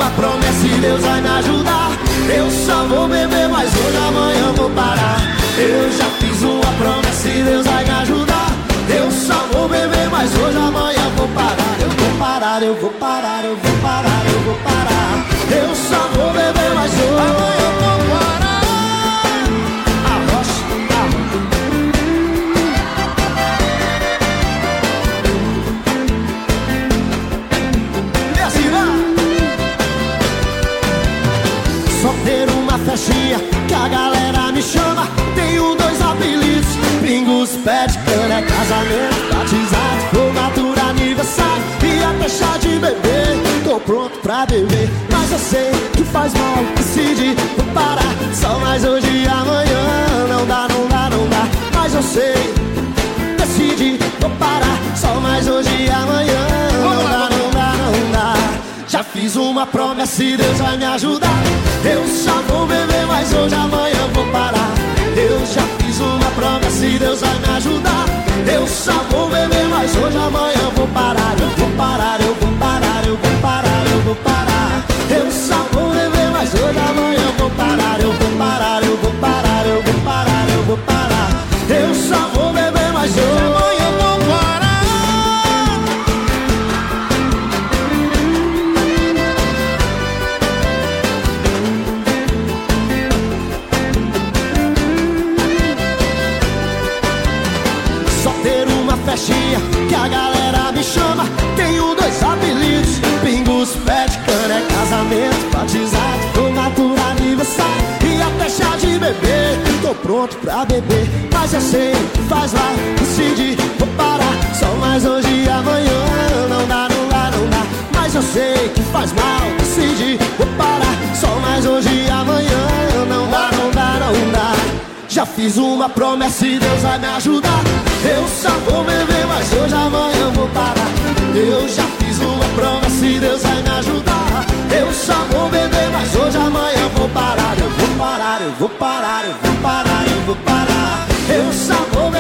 uma promessa e Deus vai me ajudar. Eu só vou beber, mas hoje, amanhã vou parar. Eu já fiz uma promessa e Deus vai me ajudar. Eu só vou beber, mas hoje, amanhã vou parar. Eu vou parar, eu vou parar, eu vou parar, eu vou parar. Eu só vou beber, mas hoje, amanhã vou parar. Só ter uma festinha que a galera me chama. Tenho 2 apelidos: Pingos, pé de cana. É casamento, batizado, formatura, aniversário e até chá de bebê. Tô pronto pra beber, mas eu sei que faz mal. Decidi, vou parar. Só mais hoje e amanhã. Não dá, não dá, não dá. Mas eu sei, decidi, vou parar. Só mais hoje e amanhã. Não dá, não dá, não dá. Já fiz uma promessa e Deus vai me ajudar. Eu só vou beber, mas hoje, amanhã vou parar. Eu já fiz uma promessa e Deus vai me ajudar. Eu só vou beber, mas hoje, amanhã vou parar. Eu vou parar, eu vou parar, eu vou parar, eu vou parar. Eu só vou beber, mas hoje, amanhã vou parar. Eu vou parar, eu vou parar, eu vou parar, eu vou parar. Eu só vou beber, mas hoje, amanhã vou parar. Festinha que a galera me chama. Tenho 2 apelidos: Pingos, pé de cana. É casamento, batizado, formatura, aniversário e até chá de bebê. Tô pronto pra beber, mas eu sei que faz mal. Decidi, vou parar. Só mais hoje e amanhã. Não dá, não dá, não dá. Mas eu sei que faz mal. Decidi, vou parar. Só mais hoje e amanhã. Não dá, não dá, não dá. Já fiz uma promessa e Deus vai me ajudar. Eu só vou beber, mas hoje, amanhã vou parar. Eu já fiz uma promessa e Deus vai me ajudar. Eu só vou beber, mas hoje, amanhã vou parar. Eu vou parar, eu vou parar, eu vou parar, eu vou parar. Eu só vou